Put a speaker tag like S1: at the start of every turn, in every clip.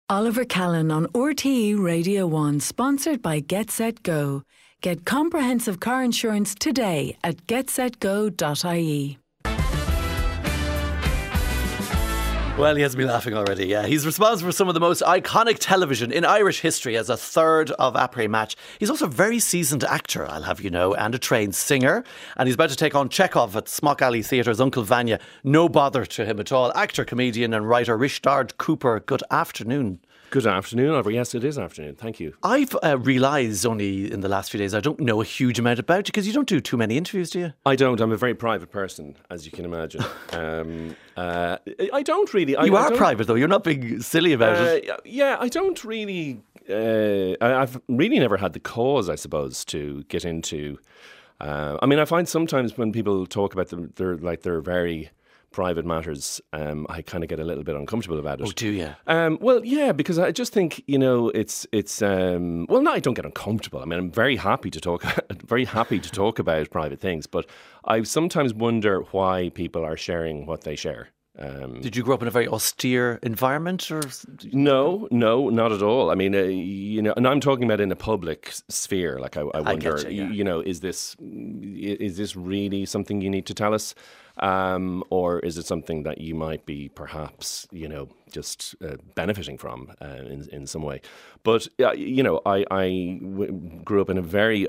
S1: Oliver Callan on RTE Radio 1, sponsored by Get Set Go. Get comprehensive car insurance today at getsetgo.ie.
S2: Well, he has me laughing already, yeah. He's responsible for some of the most iconic television in Irish history as a third of après-match. He's also a very seasoned actor, I'll have you know, and a trained singer. And he's about to take on Chekhov at Smock Alley Theatre's Uncle Vanya. No bother to him at all. Actor, comedian and writer Rishtard Cooper, good afternoon.
S3: Good afternoon, Oliver. Yes, it is afternoon. Thank you.
S2: I've realised only in the last few days I don't know a huge amount about you because you don't do too many interviews, do you?
S3: I don't. I'm a very private person, as you can imagine. I don't really.
S2: You are private, though. You're not being silly about it.
S3: Yeah, I don't really. I've really never had the cause, I suppose, to get into. I mean, I find sometimes when people talk about them, they're very private matters, I kind of get a little bit uncomfortable about it.
S2: Oh, do you?
S3: Well, yeah, because I just think, you know, it's well, no, I don't get uncomfortable. I mean, I'm very happy to talk about private things, but I sometimes wonder why people are sharing what they share.
S2: Did you grow up in a very austere environment, or?
S3: No, not at all. I mean, you know, and I'm talking about in a public sphere. Like, I wonder, you know, is this really something you need to tell us? Or is it something that you might be perhaps, you know, just benefiting from in some way? But, you know, I grew up in a very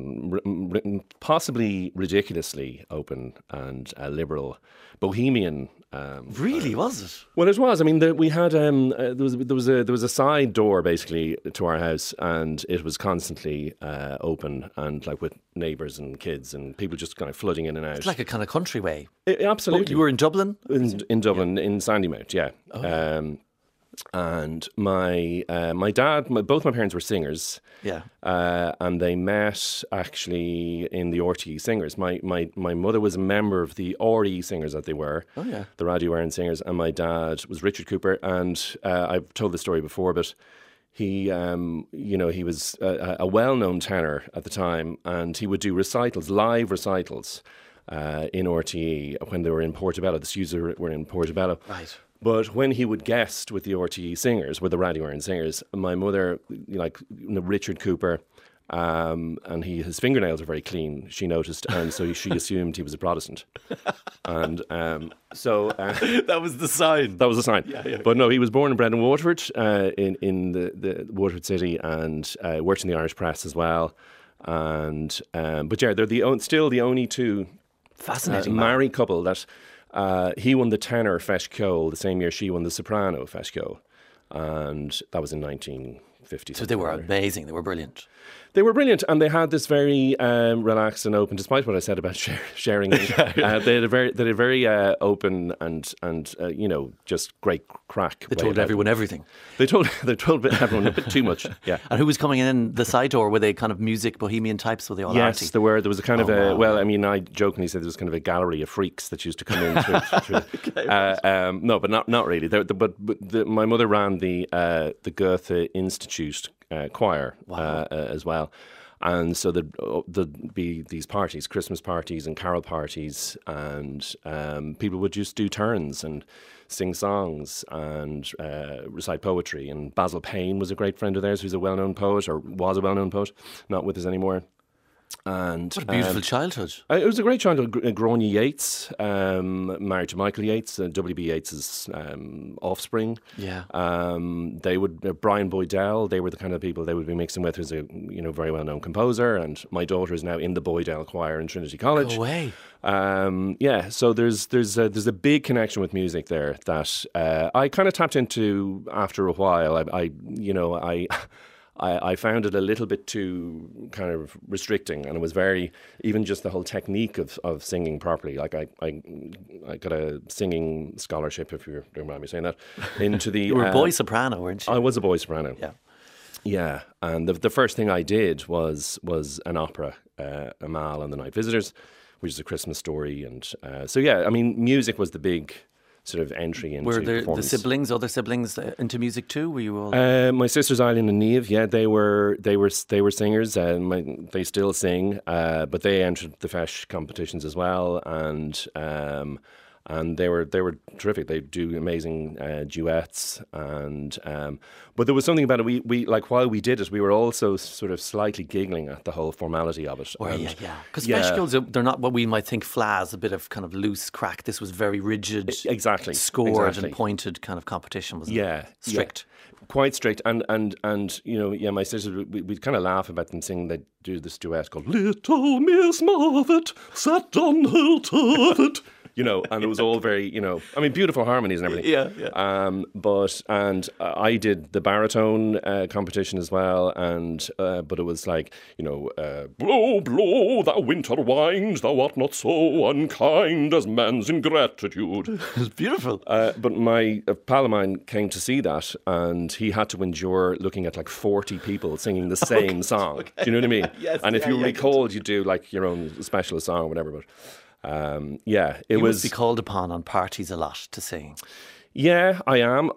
S3: open, possibly ridiculously open and liberal bohemian.
S2: Really, was it?
S3: Well, it was. I mean, we had there was a side door basically to our house, and it was constantly open, and like with neighbours and kids and people just kind of flooding in and out.
S2: It's like a kind of country way.
S3: Absolutely.
S2: You were in Dublin?
S3: In Dublin, in Sandymount, yeah. Oh. And my dad, both my parents were singers.
S2: Yeah.
S3: And they met actually in the RTE Singers. My mother was a member of the RE Singers that they were.
S2: Oh, yeah.
S3: The Radio Iron Singers. And my dad was Richard Cooper. And I've told this story before, but he, you know, he was a well-known tenor at the time, and he would do recitals, live recitals in RTE when they were in Portobello. The Stews were in Portobello.
S2: Right.
S3: But when he would guest with the RTE Singers, with the Radio Iron Singers, my mother, like Richard Cooper, and his fingernails are very clean, she noticed, and so she assumed he was a Protestant. And so
S2: that was the sign.
S3: That was the sign.
S2: Yeah.
S3: But no, he was born and bred in Waterford, in the Waterford city, and worked in the Irish press as well. And but yeah, they're still the only two
S2: fascinating
S3: married couple that. He won the tenor Feis Ceoil the same year she won the soprano Feis Ceoil, and that was in 1950.
S2: So they were amazing. They were brilliant.
S3: They were brilliant, and they had this very relaxed and open. Despite what I said about sharing, they had a very open and you know, just great crack.
S2: They told everyone everything.
S3: They told everyone a bit too much. Yeah.
S2: And who was coming in the side door? Were they kind of music bohemian types? Were they all
S3: Yes,
S2: arty?
S3: there were. There was a kind of a. Well, I mean, I jokingly said there was kind of a gallery of freaks that used to come in. No, but not really. My mother ran the Goethe Institute choir as well. And so there'd be these parties, Christmas parties and carol parties, and people would just do turns and sing songs and recite poetry. And Basil Payne was a great friend of theirs, who's a well-known poet, or was a well-known poet, not with us anymore. And
S2: what a beautiful childhood.
S3: It was a great childhood. Gráinne Yates, married to Michael Yates, W.B. Yeats's offspring.
S2: Yeah.
S3: They would Brian Boydell. They were the kind of people they would be mixing with, who's a very well known composer. And my daughter is now in the Boydell choir in Trinity College.
S2: Go away.
S3: Yeah. So there's a big connection with music there that I kind of tapped into after a while. I found it a little bit too kind of restricting, and it was very, even just the whole technique of singing properly. Like I got a singing scholarship, if you don't mind me saying that, into the...
S2: You were a boy soprano, weren't you?
S3: I was a boy soprano.
S2: Yeah.
S3: Yeah, and the first thing I did was an opera, Amal and the Night Visitors, which is a Christmas story. And so, yeah, I mean, music was the big sort of entry into performance.
S2: Were the other siblings into music too? Were you all?
S3: My sisters Eileen and Niamh, yeah, they were singers. They still sing, but they entered the Feis competitions as well. And And they were terrific. They do amazing duets, and but there was something about it. We like while we did it, we were also sort of slightly giggling at the whole formality of it.
S2: Because Fresh Girls, they're not what we might think flas, a bit of kind of loose crack. This was very rigid, scored and pointed kind of competition, wasn't it? Strict.
S3: Quite strict, and my sisters, we'd kind of laugh about them singing. They do this duet called "Little Miss Margaret sat on her turret." And it was all very, beautiful harmonies and everything.
S2: Yeah.
S3: But I did the baritone competition as well, and but it was like, blow, blow, thou winter wind, thou art not so unkind as man's ingratitude.
S2: It's beautiful.
S3: But my pal of mine came to see that, and he had to endure looking at like 40 people singing the same song.
S2: Okay.
S3: Do you know what I mean?
S2: Yes.
S3: And if you recalled, you do like your own specialist song or whatever, but.
S2: You must be called upon on parties a lot to sing.
S3: Yeah, I am.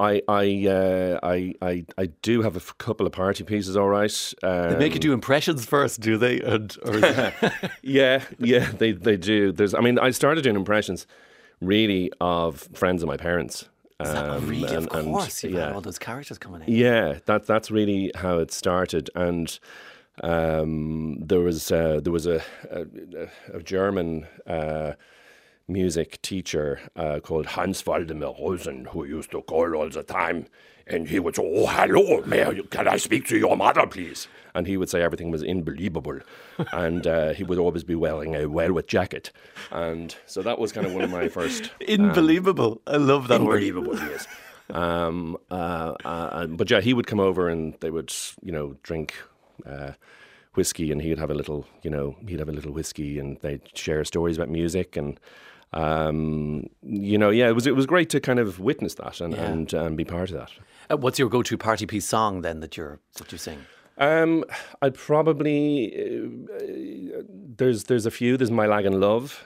S3: I do have a couple of party pieces. All right.
S2: They make you do impressions first, do they?
S3: Yeah, they do. I started doing impressions, really, of friends of my parents.
S2: Is that really? Of course, you've had all those characters coming in.
S3: Yeah, that's really how it started, and. There was a German music teacher called Hans Waldemar Rosen, who used to call all the time, and he would say, "Oh, hello, can I speak to your mother, please?" And he would say everything was unbelievable, and he would always be wearing a velvet jacket, and so that was kind of one of my first.
S2: Unbelievable! I love that word.
S3: Unbelievable, yes. But yeah, he would come over and they would, drink. Whiskey, and he'd have a little whiskey, and they'd share stories about music, and it was great to kind of witness that and be part of that.
S2: What's your go-to party piece song then that you sing?
S3: I'd probably there's a few. There's My Lagan Love.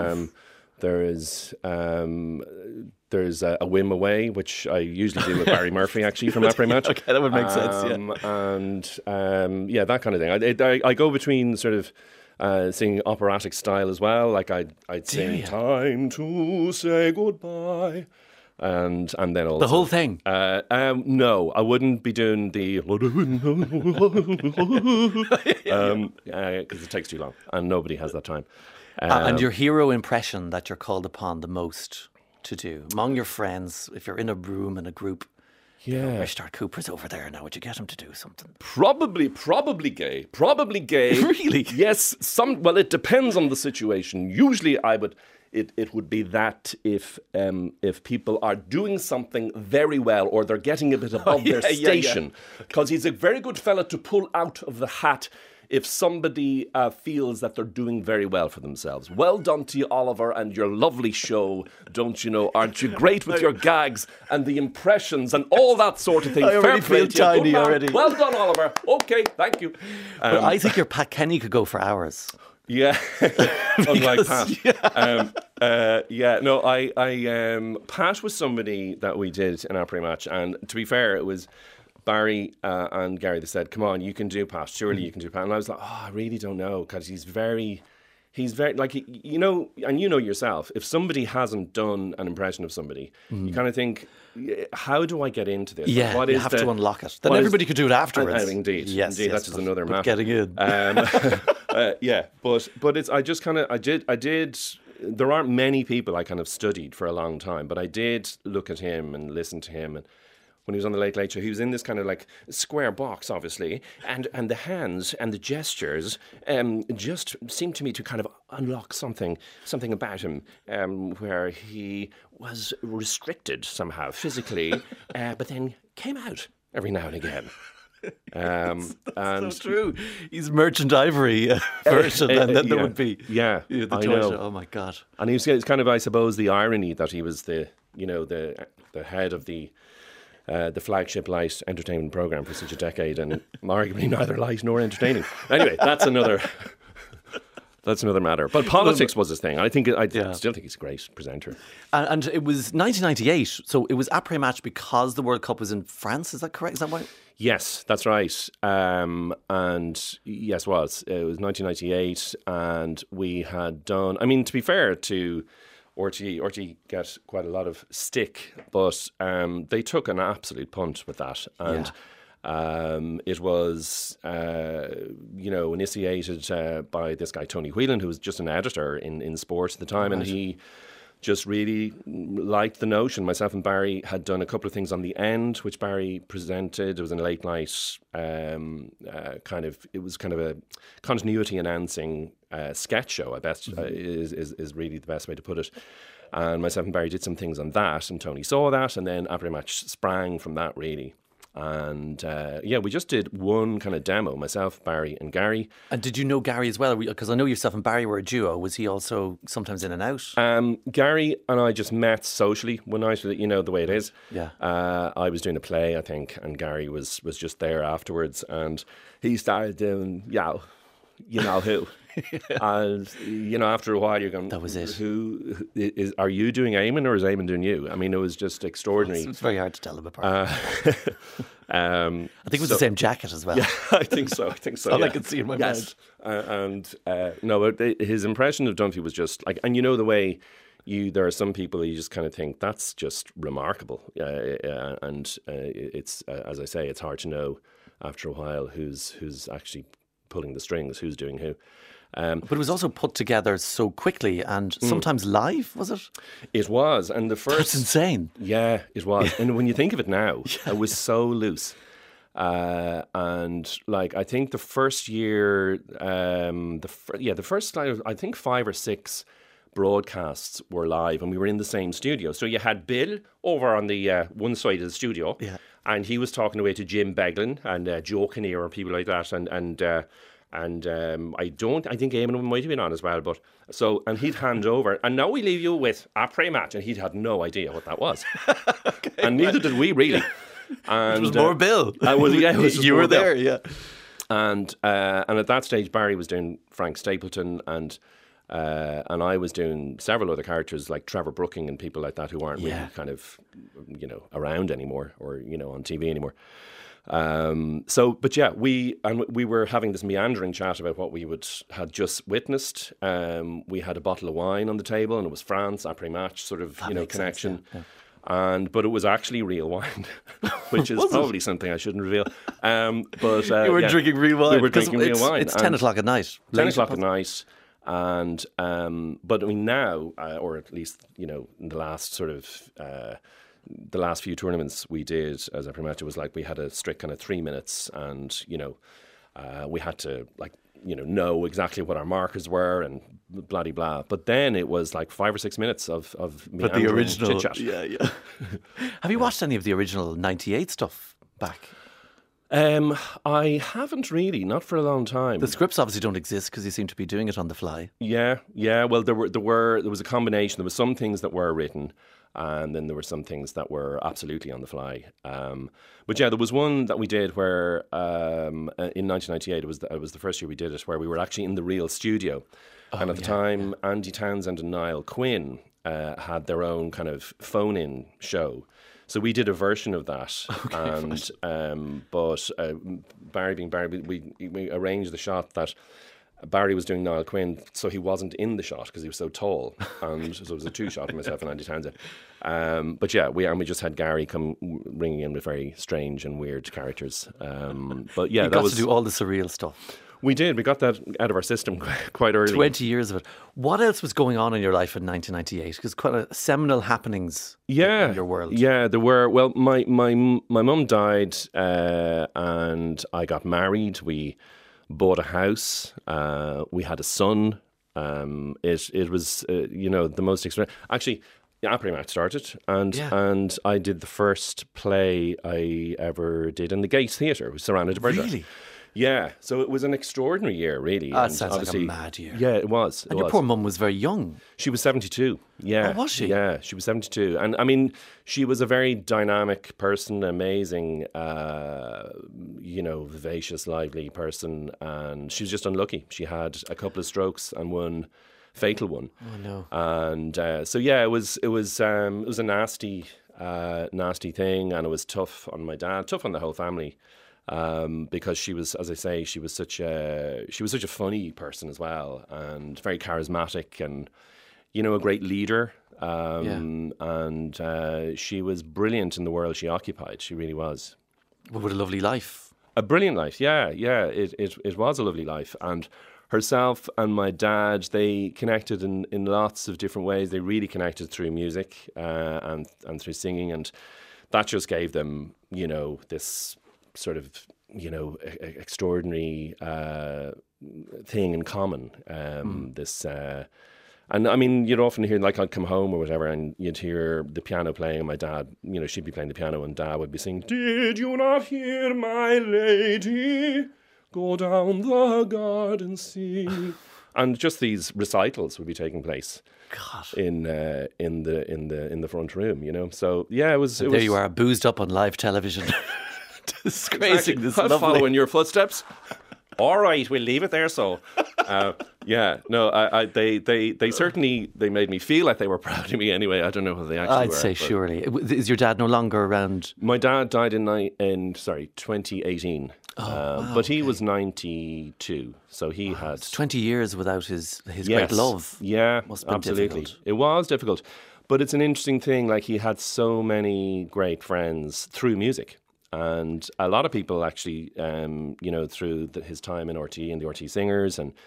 S3: There's a Whim Away, which I usually do with Barry Murphy, actually, from Après Match.
S2: Okay, that would make sense, yeah.
S3: And, that kind of thing. I go between sort of singing operatic style as well. Like I'd sing "Time to Say Goodbye," and then also...
S2: The whole thing?
S3: No, I wouldn't be doing the... because it takes too long, and nobody has that time.
S2: And your hero impression that you're called upon the most to do among your friends, if you're in a room in a group? Richard Cooper's over there now. Would you get him to do something?
S3: Probably gay.
S2: Really?
S3: Yes. It depends on the situation. Usually, it would be that if people are doing something very well or they're getting a bit above their station, because he's a very good fella to pull out of the hat. If somebody feels that they're doing very well for themselves. Well done to you, Oliver, and your lovely show. Don't you know? Aren't you great with your gags and the impressions and all that sort of thing?
S2: I already feel tiny already.
S3: Well done, Oliver. Okay, thank you.
S2: But I think your Pat Kenny could go for hours.
S3: Yeah, unlike Pat. Pat was somebody that we did in Après Match, and to be fair, it was... Barry and Gary, they said, "Come on, you can do Pat. Surely you can do Pat." And I was like, I really don't know, because he's very like, and yourself, if somebody hasn't done an impression of somebody, you kind of think, how do I get into this?
S2: Yeah, you have to unlock it. Then everybody could do it afterwards.
S3: Indeed,
S2: yes,
S3: that is another matter.
S2: Getting in.
S3: But it's, I just kind of, I did. There aren't many people I kind of studied for a long time, but I did look at him and listen to him, and when he was on the Late Late Show, he was in this kind of like square box, obviously, and the hands and the gestures just seemed to me to kind of unlock something about him, where he was restricted somehow physically, but then came out every now and again.
S2: That's so true. He's Merchant Ivory version, and then there would be
S3: the
S2: toy show. Oh my God!
S3: And it's kind of, I suppose, the irony that he was the head of the flagship light entertainment program for such a decade, and arguably neither light nor entertaining. Anyway, that's another matter. But politics was his thing. I still think he's a great presenter.
S2: And it was 1998, so it was Après Match because the World Cup was in France. Is that correct? Is that why?
S3: Yes, that's right. And yes, it was 1998, and we had done. I mean, to be fair to RTE get quite a lot of stick, but they took an absolute punt with that. And it was, initiated by this guy, Tony Whelan, who was just an editor in sports at the time. Right. And he just really liked the notion. Myself and Barry had done a couple of things on the end, which Barry presented. It was in a late night it was kind of a continuity announcing sketch show, I bet, is really the best way to put it. And myself and Barry did some things on that, and Tony saw that, and then Après Match sprang from that, really. And we just did one kind of demo, myself, Barry and Gary.
S2: And did you know Gary as well? Because I know yourself and Barry were a duo. Was he also sometimes in and out?
S3: Gary and I just met socially one night, the way it is.
S2: Yeah.
S3: I was doing a play, I think, and Gary was just there afterwards, and he started doing, you know who. And after a while you're going,
S2: that was it.
S3: Who are you doing Eamon, or is Eamon doing you? I mean, it was just extraordinary.
S2: It's very hard to tell them apart. I think it was the same jacket as well.
S3: Yeah, I think so.
S2: All I could see in my mind.
S3: His impression of Dunphy was just like, and the way there are some people you just kind of think that's just remarkable. It's as I say, it's hard to know after a while who's actually pulling the strings, who's doing who.
S2: But it was also put together so quickly and sometimes live, was it?
S3: It was. And the first...
S2: That's insane.
S3: Yeah, it was. And when you think of it now, it was so loose. And I think the first year, the first, I think 5 or 6 broadcasts were live, and we were in the same studio. So you had Bill over on the one side of the studio, and he was talking away to Jim Beglin and Joe Kinnear and people like that, and I think Eamon might have been on as well, and he'd hand over, and now we leave you with Après Match, and he'd had no idea what that was. Okay, and neither did we really. And
S2: it was more Bill.
S3: You
S2: were there, yeah.
S3: And at that stage, Barry was doing Frank Stapleton, and I was doing several other characters like Trevor Brooking and people like that who aren't really kind of, around anymore or, on TV anymore. We were having this meandering chat about what we had just witnessed. We had a bottle of wine on the table, and it was France, Après Match sort of, connection.
S2: Sense, yeah.
S3: But it was actually real wine, which is probably something I shouldn't reveal. But
S2: you were drinking real wine.
S3: We were drinking real wine.
S2: It's 10 o'clock at night.
S3: 10 o'clock at night. And but I mean now, or at least in the last sort of the last few tournaments we did as Après Match, it was like we had a strict kind of 3 minutes, and we had to know exactly what our markers were and blah de blah. But then it was like 5 or 6 minutes of meandering
S2: the original
S3: chit chat.
S2: Yeah. Have you watched any of the original '98 stuff back?
S3: I haven't really, not for a long time.
S2: The scripts obviously don't exist because you seem to be doing it on the fly.
S3: Yeah. Well, there was a combination. There were some things that were written, and then there were some things that were absolutely on the fly. But there was one that we did where in 1998, it was the first year we did it, where we were actually in the real studio. And at the time, Andy Townsend and Niall Quinn had their own kind of phone-in show. So we did a version of that, but Barry being Barry, we arranged the shot that Barry was doing Niall Quinn, so he wasn't in the shot because he was so tall, and so it was a 2-shot of myself and Andy Townsend. We just had Gary come ringing in with very strange and weird characters.
S2: You got to do all the surreal stuff.
S3: We did. We got that out of our system quite early.
S2: 20 years of it. What else was going on in your life in 1998? Because quite a seminal happenings in your world.
S3: Yeah, there were. Well, my mum died, and I got married. We bought a house. We had a son. It was the most extreme. Actually, Après Match started, and I did the first play I ever did in the Gates Theatre, which surrounded a Bergerac.
S2: Really?
S3: Yeah, so it was an extraordinary year, really.
S2: That sounds like a mad year.
S3: Yeah, it was.
S2: And your poor mum was very young.
S3: She was 72. Yeah.
S2: Oh, was she?
S3: Yeah, she was 72. And I mean, she was a very dynamic person, amazing, vivacious, lively person. And she was just unlucky. She had a couple of strokes and one fatal one.
S2: Oh, no.
S3: And it was a nasty thing, and it was tough on my dad, tough on the whole family. Because she was, as I say, she was such a funny person as well, and very charismatic, and a great leader. And she was brilliant in the world she occupied. She really was.
S2: Well, what a lovely life.
S3: A brilliant life, yeah. It was a lovely life. And herself and my dad, they connected in lots of different ways. They really connected through music and through singing, and that just gave them, this sort of, extraordinary thing in common. And I mean, you'd often hear, like, I'd come home or whatever, and you'd hear the piano playing, and my dad, she'd be playing the piano, and Dad would be singing, "Did you not hear my lady go down the garden sing?" And just these recitals would be taking place.
S2: God.
S3: In the front room, So yeah, it was.
S2: You are, boozed up on live television, disgracing this
S3: I'll
S2: lovely.
S3: follow in your footsteps. All right, we'll leave it there. So, they certainly made me feel like they were proud of me. Anyway, I don't know whether they actually
S2: I'd
S3: were.
S2: say surely. Is your dad no longer around?
S3: My dad died in 2018. But he was 92, so he had
S2: 20 years without his great love.
S3: Yeah,
S2: Must have been
S3: absolutely.
S2: difficult.
S3: It was difficult, but it's an interesting thing. Like, he had so many great friends through music. And a lot of people actually, through his time in RTE and the RTE Singers, and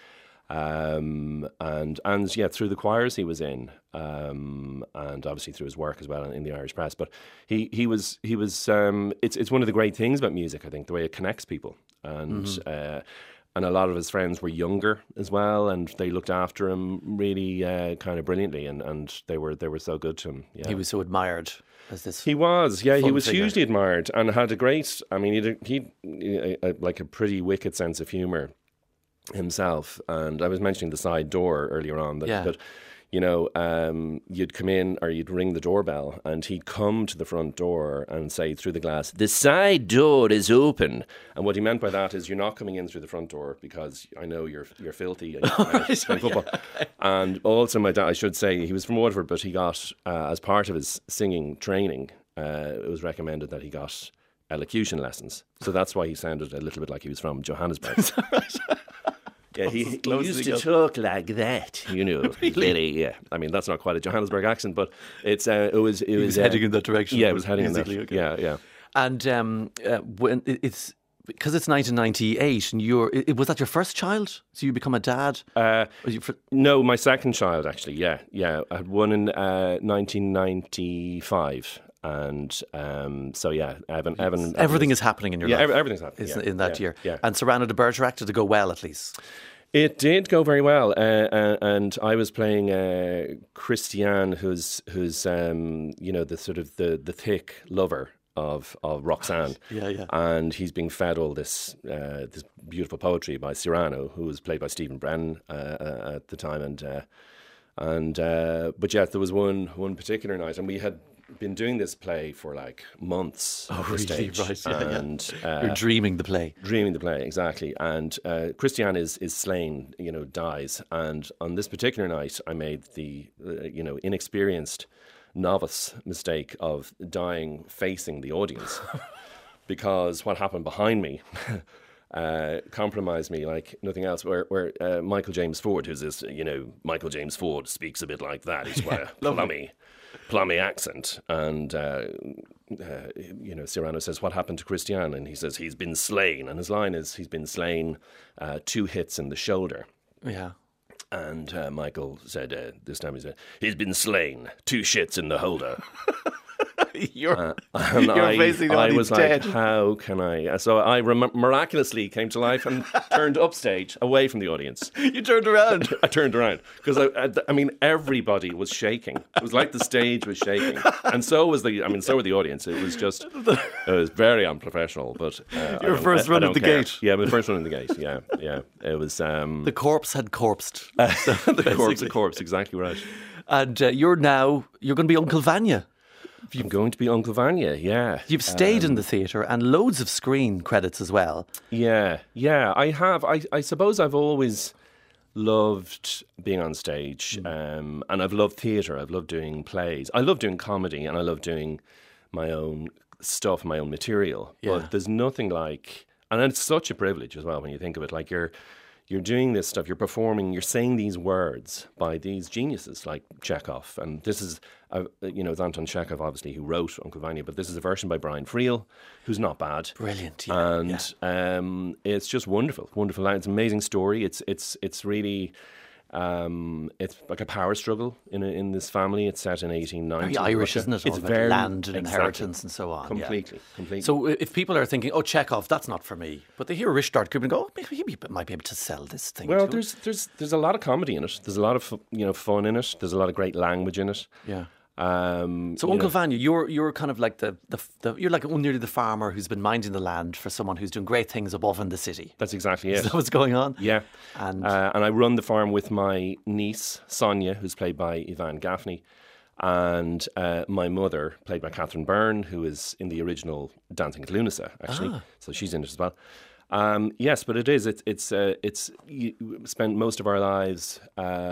S3: through the choirs he was in, and obviously through his work as well in the Irish press. But he was. It's one of the great things about music, I think, the way it connects people, and a lot of his friends were younger as well, and they looked after him really kind of brilliantly, and they were so good to him. Yeah.
S2: He was so admired as this.
S3: He was, yeah. He was
S2: figure.
S3: hugely admired and had a great. I mean, he like a pretty wicked sense of humour himself. And I was mentioning the side door earlier on. That you'd come in or you'd ring the doorbell, and he'd come to the front door and say through the glass, "The side door is open." And what he meant by that is, you're not coming in through the front door because I know you're filthy and you're playing football. And also, my dad, I should say, he was from Waterford, but he got, as part of his singing training, it was recommended that he got elocution lessons. So that's why he sounded a little bit like he was from Johannesburg. Yeah, he used to talk like that,
S2: Really?
S3: Very, yeah. I mean, that's not quite a Johannesburg accent, but it was
S2: heading in that direction.
S3: Yeah, it was heading in that.
S2: Okay.
S3: Yeah.
S2: And when it's because it's 1998, and was that your first child? So you become a dad?
S3: No, my second child, actually. Yeah. I had one in 1995. And so yeah, Evan.
S2: Everything is happening in your life.
S3: Yeah, everything's happening
S2: in that year.
S3: Yeah.
S2: And Cyrano de Bergerac, did it go well at least?
S3: It did go very well, and I was playing Christiane, who's the sort of the thick lover of Roxanne.
S2: Yeah.
S3: And he's being fed all this beautiful poetry by Cyrano, who was played by Stephen Brennan at the time, but yeah, there was one particular night, and we had been doing this play for like months.
S2: Oh,
S3: really?
S2: Stage. Right, yeah.
S3: And
S2: you're dreaming the play.
S3: Dreaming the play, exactly. And Christiane is slain, dies. And on this particular night, I made the, inexperienced novice mistake of dying facing the audience. Because what happened behind me compromised me like nothing else. Where Michael James Ford, who's this, Michael James Ford speaks a bit like that. He's quite a plummy accent. And, Cyrano says, "What happened to Christiane?" And he says, "He's been slain." And his line is, "He's been slain, 2 hits in the shoulder."
S2: Yeah.
S3: And Michael said, this time he said, "He's been slain, 2 shits in the holder."
S2: You're facing the
S3: I
S2: audience
S3: was
S2: dead.
S3: like, how can I? So I miraculously came to life and turned upstage away from the audience.
S2: You turned around.
S3: I turned around because I mean, everybody was shaking. It was like the stage was shaking, and so were the audience. It was very unprofessional. But
S2: Your first run at the gate.
S3: Yeah, my first run in the gate. Yeah. It was
S2: The corpse had corpsed.
S3: the corpse. Exactly right.
S2: And you're going to be Uncle Vanya.
S3: I'm going to be Uncle Vanya, yeah.
S2: You've stayed in the theatre and loads of screen credits as well.
S3: Yeah, I have. I suppose I've always loved being on stage, and I've loved theatre. I've loved doing plays. I love doing comedy, and I love doing my own stuff, my own material.
S2: Yeah.
S3: But there's nothing like, and it's such a privilege as well when you think of it, like you're you're doing this stuff, you're performing, you're saying these words by these geniuses like Chekhov. And this is, it's Anton Chekhov, obviously, who wrote Uncle Vanya, but this is a version by Brian Friel, who's not bad.
S2: Brilliant, yeah.
S3: And it's just wonderful. It's an amazing story. It's really... it's like a power struggle in this family. It's set in 1890.
S2: Very Irish, isn't it?
S3: It's
S2: all
S3: very
S2: land and inheritance
S3: exactly,
S2: and so on.
S3: Completely.
S2: So if people are thinking, "Oh, Chekhov, that's not for me," but they hear Ryszard Kubin and go, "Oh, maybe he might be able to sell this thing."
S3: Well,
S2: too.
S3: there's a lot of comedy in it. There's a lot of fun in it. There's a lot of great language in it.
S2: Yeah. So Uncle Vanya, you're kind of like you're like nearly the farmer who's been minding the land for someone who's doing great things above in the city.
S3: That's exactly it.
S2: Is that what's going on?
S3: Yeah.
S2: And
S3: I run the farm with my niece, Sonia, who's played by Yvonne Gaffney, and my mother, played by Catherine Byrne, who is in the original Dancing at Lunasa, actually. So she's in it as well. Yes, but it is. It's we spent most of our lives,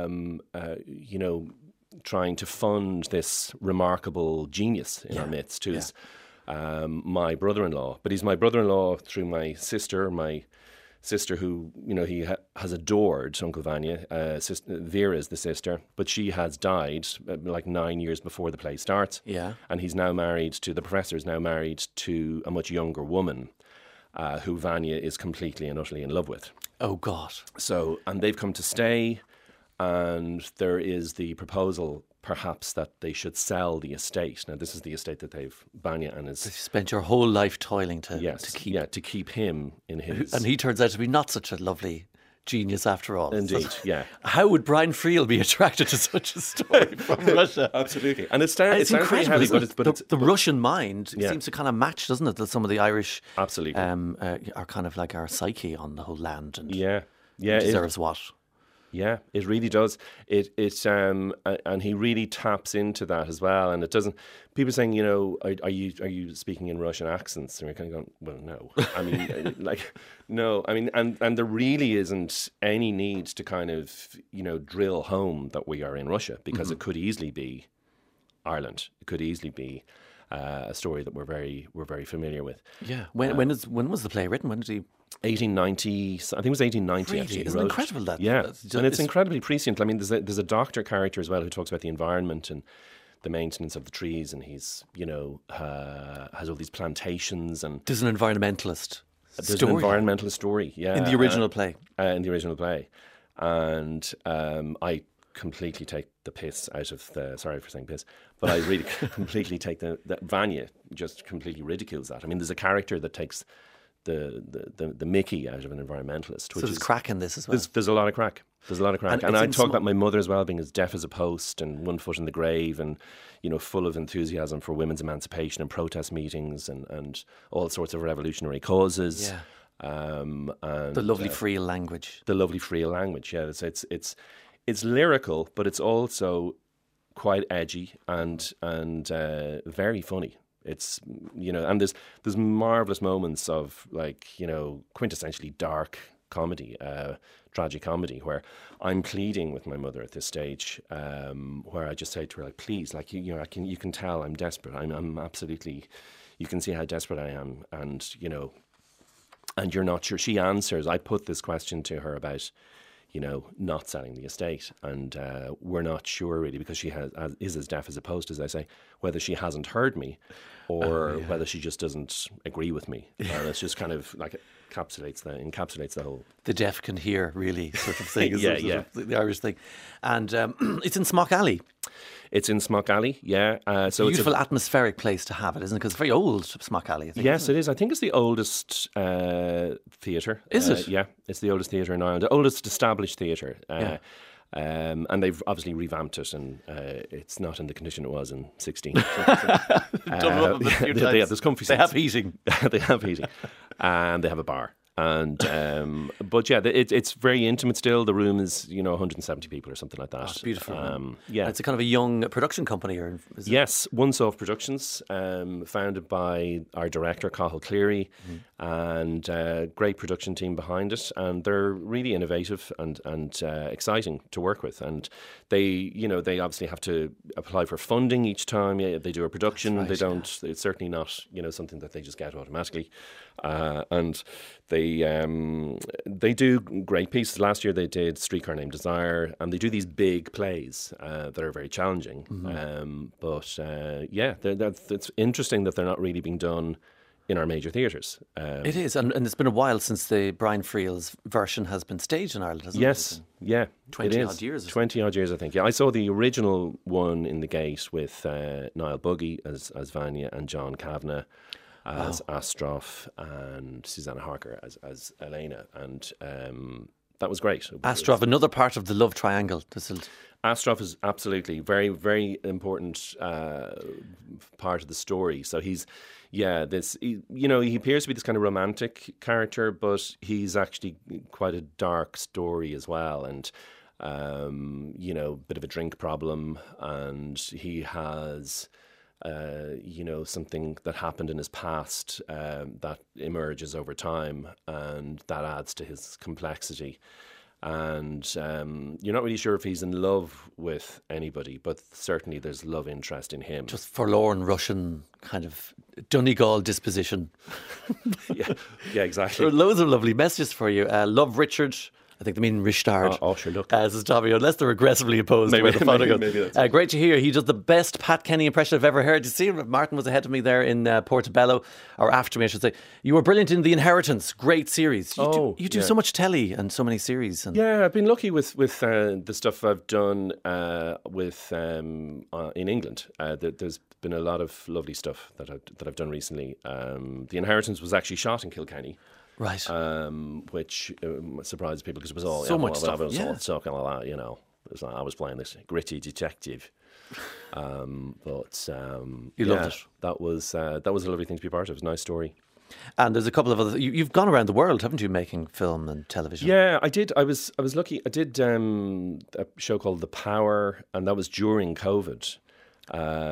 S3: trying to fund this remarkable genius in our midst, who's my brother-in-law. But he's my brother-in-law through my sister who, he has adored Uncle Vanya. Vera is the sister, but she has died like 9 years before the play starts.
S2: Yeah.
S3: And the professor is now married to a much younger woman who Vanya is completely and utterly in love with.
S2: Oh, God.
S3: So, and they've come to stay. And there is the proposal, perhaps, that they should sell the estate. Now, this is the estate that Vanya and his...
S2: You spent your whole life toiling to keep.
S3: Yeah, to keep him in his...
S2: And he turns out to be not such a lovely genius after all.
S3: Indeed, yeah.
S2: How would Brian Friel be attracted to such a story from Russia?
S3: Absolutely. And it's incredible, heavy,
S2: but the Russian mind seems to kind of match, doesn't it, that some of the Irish...
S3: Absolutely.
S2: Are kind of like our psyche on the whole land. And
S3: yeah.
S2: deserves what?
S3: Yeah, it really does. And he really taps into that as well. And it doesn't. People saying, are you speaking in Russian accents? And you're kind of going, well, no. I mean, no. I mean, and there really isn't any need to kind of drill home that we are in Russia, because it could easily be Ireland. It could easily be a story that we're very familiar with.
S2: Yeah. When was the play written? When did he?
S3: 1890, I think it was 1890.
S2: Really?
S3: Actually,
S2: Isn't it incredible that?
S3: Yeah, and it's incredibly prescient. I mean, there's a doctor character as well who talks about the environment and the maintenance of the trees, and he's has all these plantations, and
S2: there's an environmentalist.
S3: There's an environmentalist story, yeah,
S2: in the original play.
S3: And I completely take the piss out of sorry for saying piss, but I really completely take that Vanya just completely ridicules that. I mean, there's a character that takes the Mickey out of an environmentalist.
S2: So there's crack in this as well.
S3: There's a lot of crack. And I talk about my mother as well being as deaf as a post and one foot in the grave, and full of enthusiasm for women's emancipation and protest meetings and all sorts of revolutionary causes.
S2: Yeah.
S3: And
S2: the lovely Friel language.
S3: The lovely Friel language. Yeah, it's lyrical, but it's also quite edgy and very funny. It's and there's marvelous moments of quintessentially dark comedy, tragic comedy, where I'm pleading with my mother at this stage, where I just say to her, please, you can tell I'm desperate. I'm absolutely, you can see how desperate I am, and and you're not sure. She answers. I put this question to her about not selling the estate, and we're not sure really, because she is as deaf as a post, as I say, whether she hasn't heard me or whether she just doesn't agree with me. And it's just kind of like encapsulates the whole. The
S2: deaf can hear, really, sort of thing.
S3: Yeah.
S2: The Irish thing. And it's in Smock Alley.
S3: It's in Smock Alley, yeah. So
S2: beautiful atmospheric place to have it, isn't it? Because it's very old, Smock Alley, I think.
S3: Yes, it is. I think it's the oldest theatre.
S2: Is it?
S3: Yeah, it's the oldest theatre in Ireland, the oldest established theatre. And they've obviously revamped it, and it's not in the condition it was in 16. There's comfy seats.
S2: They have heating.
S3: They have heating. And they have a bar. And but yeah, it's very intimate still. The room is 170 people or something like that.
S2: Oh, it's beautiful.
S3: Yeah,
S2: and it's a kind of a young production company, or is it?
S3: Yes, One Soft Productions, founded by our director Cathal Cleary, and great production team behind it, and they're really innovative and exciting to work with. And they obviously have to apply for funding each time they do a production. Right, they don't. Yeah. It's certainly not something that they just get automatically. And they do great pieces. Last year they did Streetcar Named Desire, and they do these big plays that are very challenging. It's interesting that they're not really being done in our major theatres.
S2: It is, and it's been a while since the Brian Friel's version has been staged in Ireland, hasn't it?
S3: Yes, yeah.
S2: 20 odd years.
S3: 20 odd years, I think. Yeah, I saw the original one in the Gate with Niall Buggy as Vanya and John Kavanagh as Astroff and Susanna Harker as Elena, and that was great.
S2: Astroff, another part of the love triangle.
S3: Astroff is absolutely very, very important part of the story. So he appears to be this kind of romantic character, but he's actually quite a dark story as well. And, bit of a drink problem. And he has, something that happened in his past that emerges over time. And that adds to his complexity. And you're not really sure if he's in love with anybody, but certainly there's love interest in him.
S2: Just forlorn Russian kind of Donegal disposition.
S3: yeah, exactly.
S2: There are loads of lovely messages for you. Love Richard. I think they mean Rishtard.
S3: Oh, sure, look.
S2: As is Tommy, unless they're aggressively opposed to where the photo goes.
S3: Maybe that's
S2: great to hear. He does the best Pat Kenny impression I've ever heard. You see, Martin was ahead of me there in Portobello, or after me, I should say. You were brilliant in The Inheritance. Great series. You do so much telly and so many series.
S3: Yeah, I've been lucky with the stuff I've done in England. There's been a lot of lovely stuff that I've done recently. The Inheritance was actually shot in Kilkenny.
S2: Right.
S3: Which surprised people because it was all
S2: so much stuff.
S3: All stuff and all that, It was I was playing this gritty detective. You
S2: loved it.
S3: That was a lovely thing to be part of. It was a nice story.
S2: And there's a couple of other. You've gone around the world, haven't you, making film and television?
S3: Yeah, I did. I was lucky. I did a show called The Power, and that was during COVID. I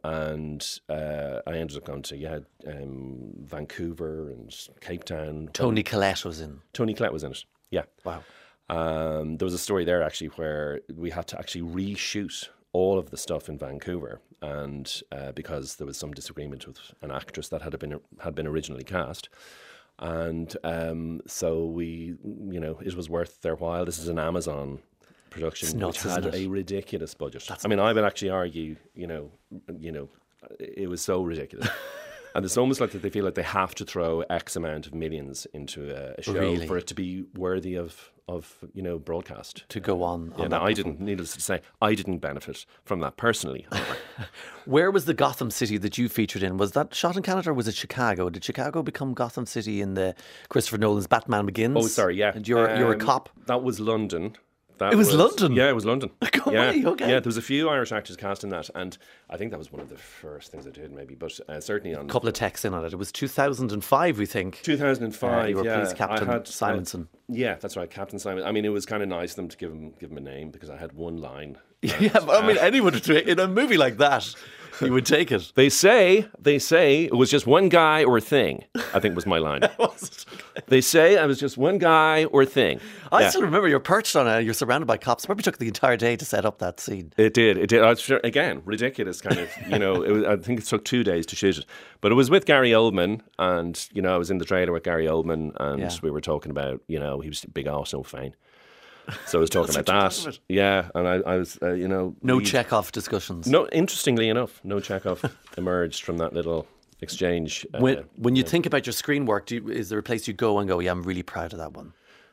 S3: ended up going to Vancouver and Cape Town.
S2: Tony Collette was in.
S3: Tony Collette was in it. Yeah.
S2: Wow.
S3: There was a story there actually where we had to actually reshoot all of the stuff in Vancouver, and because there was some disagreement with an actress that had been originally cast. And so we, it was worth their while. This is an Amazon production which had a ridiculous budget. I would actually argue, it was so ridiculous. And it's almost like that they feel like they have to throw X amount of millions into a show for it to be worthy of broadcast.
S2: To go on.
S3: Needless to say, I didn't benefit from that personally.
S2: Where was the Gotham City that you featured in? Was that shot in Canada or was it Chicago? Did Chicago become Gotham City in the Christopher Nolan's Batman Begins?
S3: Oh, sorry, yeah.
S2: And you're a cop?
S3: That was London.
S2: It was London?
S3: Yeah, it was London.
S2: Okay.
S3: Yeah, there was a few Irish actors cast in that, and I think that was one of the first things I did, maybe, but certainly on...
S2: A couple of texts in on it. It was 2005, we think.
S3: 2005,
S2: you were police captain Simonson.
S3: Yeah, that's right, Captain Simon. It was kind of nice of them to give him a name, because I had one line.
S2: Anyone in a movie like that, you would take it.
S3: They say it was just one guy or a thing, I think was my line. They say I was just one guy or thing.
S2: I still remember you're perched on it, you're surrounded by cops. Probably took the entire day to set up that scene.
S3: It did. I was sure, again, ridiculous kind of, I think it took 2 days to shoot it. But it was with Gary Oldman, and, I was in the trailer with Gary Oldman, and we were talking about, he was a big Arsenal fan. So I was talking about that. Yeah, and I was,
S2: No Chekhov discussions.
S3: No, interestingly enough, no Chekhov emerged from that little exchange.
S2: When you think about your screen work, is there a place you go and go, yeah, I'm really proud of that one?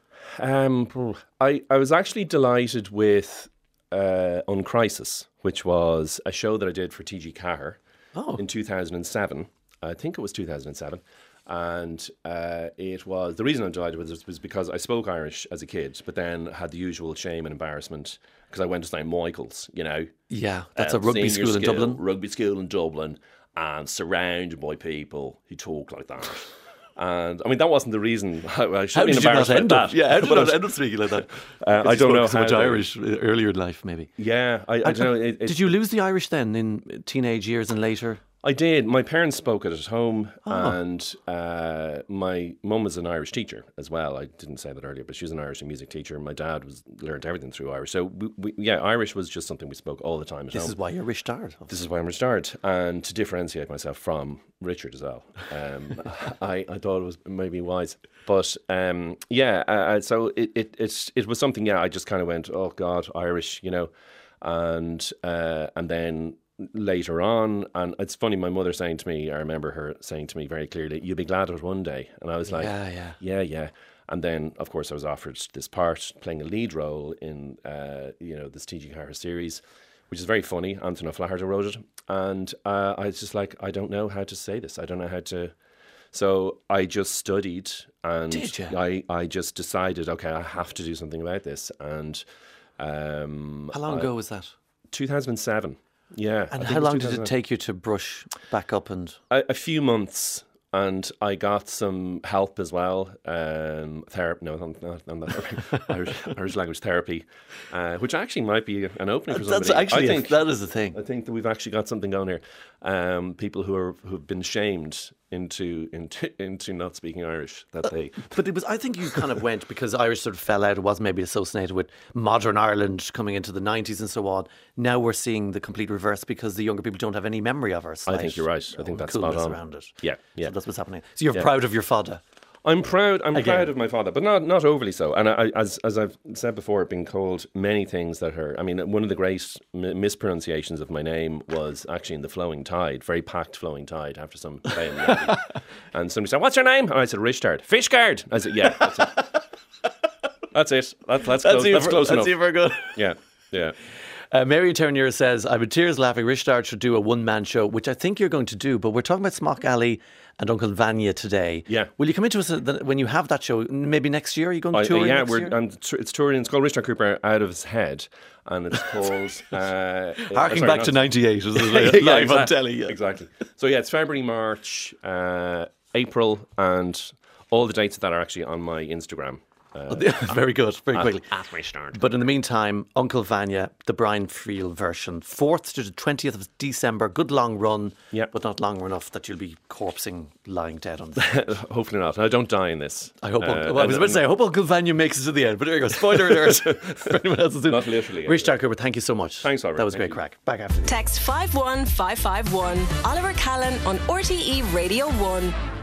S3: I was actually delighted with Uncrisis, which was a show that I did for TG Carr in 2007. I think it was 2007. And it was, the reason I'm delighted with it was because I spoke Irish as a kid, but then had the usual shame and embarrassment because I went to St. Michael's,
S2: Yeah, that's a rugby school in Dublin.
S3: Rugby school in Dublin, and surrounded by people who talk like that. And that wasn't the reason. I should be embarrassed about that.
S2: Yeah, how did you not end up speaking like that?
S3: I don't know
S2: so much Irish earlier in life, maybe.
S3: Yeah, I don't know.
S2: Did you lose the Irish then in teenage years and later?
S3: I did. My parents spoke it at home, and my mum was an Irish teacher as well. I didn't say that earlier, but she was an Irish music teacher. My dad learned everything through Irish. So, Irish was just something we spoke all the time at home.
S2: This is why you're Richard.
S3: This is why I'm Richard. And to differentiate myself from Richard as well, I thought it was maybe wise. But, so it was something, I just kind of went, oh, God, Irish, and then later on, and it's funny, my mother saying to me, I remember her saying to me very clearly, you'll be glad of it one day. And I was like, yeah. And then, of course, I was offered this part, playing a lead role in, this T.G. Harris series, which is very funny. Anthony O'Flaherty wrote it. And I was just like, I don't know how to say this. I don't know how to... So I just studied, and
S2: Did you?
S3: I just decided, okay, I have to do something about this. And
S2: how long ago was that?
S3: 2007. Yeah.
S2: And how long did it take you to brush back up? And
S3: a few months, and I got some help as well. Therapy? No, not therapy. Irish language therapy, which actually might be an opening for somebody.
S2: That is the thing.
S3: I think that we've actually got something going here. People who've been shamed into not speaking Irish, that they...
S2: But it was, I think you kind of went, because Irish sort of fell out, it was maybe associated with modern Ireland coming into the 90s and so on. Now we're seeing the complete reverse, because the younger people don't have any memory of our slight,
S3: I think you're right. I think that's spot on.
S2: Around it.
S3: Yeah.
S2: So that's what's happening. So you're proud of your father?
S3: I'm proud of my father, but not overly so. And as I've said before, being called many things that are... I mean, one of the great mispronunciations of my name was actually in the Flowing Tide, very packed Flowing Tide, after some play in the Abbey. And somebody said, "What's your name?" And I said, "Richard." "Fishguard." I said, "Yeah, that's it." That's it. That's close enough.
S2: That's even good.
S3: Yeah.
S2: Mary Turnier says, I'm in tears laughing. Richard should do a one-man show, which I think you're going to do, but we're talking about Smock Alley and Uncle Vanya today.
S3: Yeah.
S2: Will you come into us when you have that show, maybe next year? Are you going to tour next year?
S3: It's touring. It's called Richard Cooper Out of His Head, and it's called...
S2: Harking back to 98, isn't it? Live on telly. Yeah.
S3: Exactly. So it's February, March, April, and all the dates of that are actually on my Instagram.
S2: Very good, very quickly.
S3: At my start.
S2: But in the meantime, Uncle Vanya, the Brian Friel version, 4th to the 20th of December, good long run, but not long enough that you'll be corpsing, lying dead on the
S3: Hopefully not. I don't die in this.
S2: I hope. I was about to say, I hope Uncle Vanya makes it to the end, but there you go. Spoiler alert for anyone else.
S3: Not literally.
S2: Richard Cooper, thank you so much.
S3: Thanks, Oliver.
S2: That was a great crack. Back after this.
S4: Text 51551. Oliver Callan on RTE Radio 1.